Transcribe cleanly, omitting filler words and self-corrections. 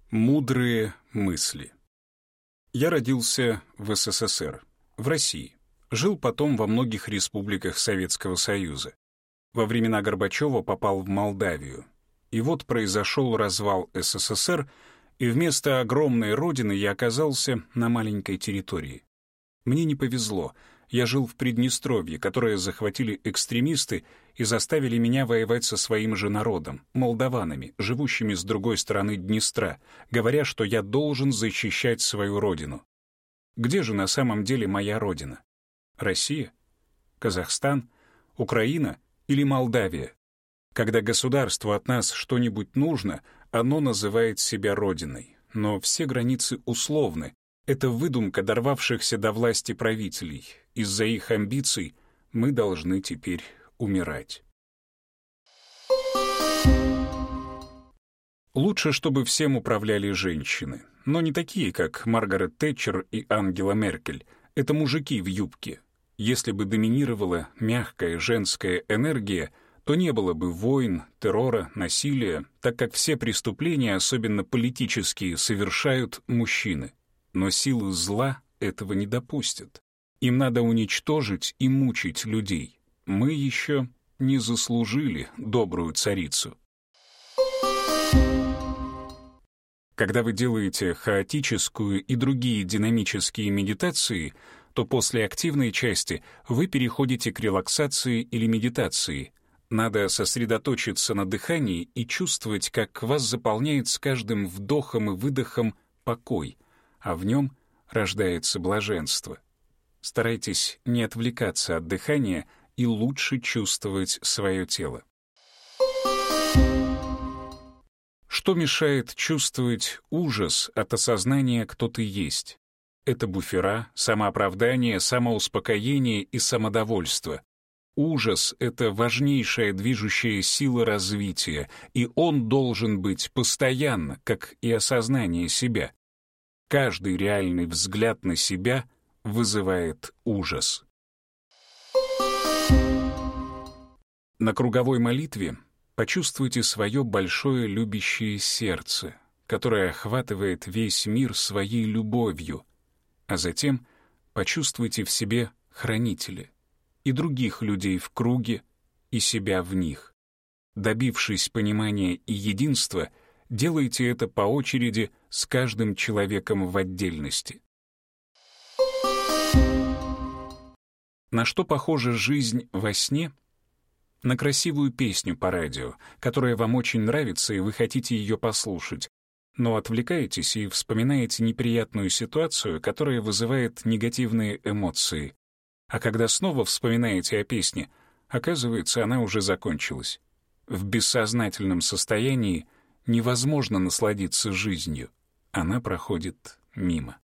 Мудрые мысли. Я родился в СССР, в России. Жил потом во многих республиках Советского Союза. Во времена Горбачева попал в Молдавию. И вот произошел развал СССР, и вместо огромной родины я оказался на маленькой территории. Мне не повезло. Я жил в Приднестровье, которое захватили экстремисты и заставили меня воевать со своим же народом, молдаванами, живущими с другой стороны Днестра, говоря, что я должен защищать свою родину. Где же на самом деле моя родина? Россия? Казахстан? Украина или Молдавия? Когда государству от нас что-нибудь нужно, оно называет себя родиной. Но все границы условны. Это выдумка дорвавшихся до власти правителей. Из-за их амбиций мы должны теперь умирать. Лучше, чтобы всем управляли женщины, но не такие, как Маргарет Тэтчер и Ангела Меркель. Это мужики в юбке. Если бы доминировала мягкая женская энергия, то не было бы войн, террора, насилия, так как все преступления, особенно политические, совершают мужчины. Но силы зла этого не допустят. Им надо уничтожить и мучить людей. Мы еще не заслужили добрую царицу. Когда вы делаете хаотическую и другие динамические медитации, то после активной части вы переходите к релаксации или медитации. Надо сосредоточиться на дыхании и чувствовать, как вас заполняет с каждым вдохом и выдохом покой, а в нем рождается блаженство. Старайтесь не отвлекаться от дыхания и лучше чувствовать свое тело. Что мешает чувствовать ужас от осознания, кто ты есть? Это буфера, самооправдание, самоуспокоение и самодовольство. Ужас — это важнейшая движущая сила развития, и он должен быть постоянно, как и осознание себя. Каждый реальный взгляд на себя вызывает ужас. На круговой молитве почувствуйте свое большое любящее сердце, которое охватывает весь мир своей любовью, а затем почувствуйте в себе хранителя и других людей в круге, и себя в них. Добившись понимания и единства, делайте это по очереди с каждым человеком в отдельности. На что похожа жизнь во сне? На красивую песню по радио, которая вам очень нравится, и вы хотите ее послушать, но отвлекаетесь и вспоминаете неприятную ситуацию, которая вызывает негативные эмоции. А когда снова вспоминаете о песне, оказывается, она уже закончилась. В бессознательном состоянии невозможно насладиться жизнью. Она проходит мимо.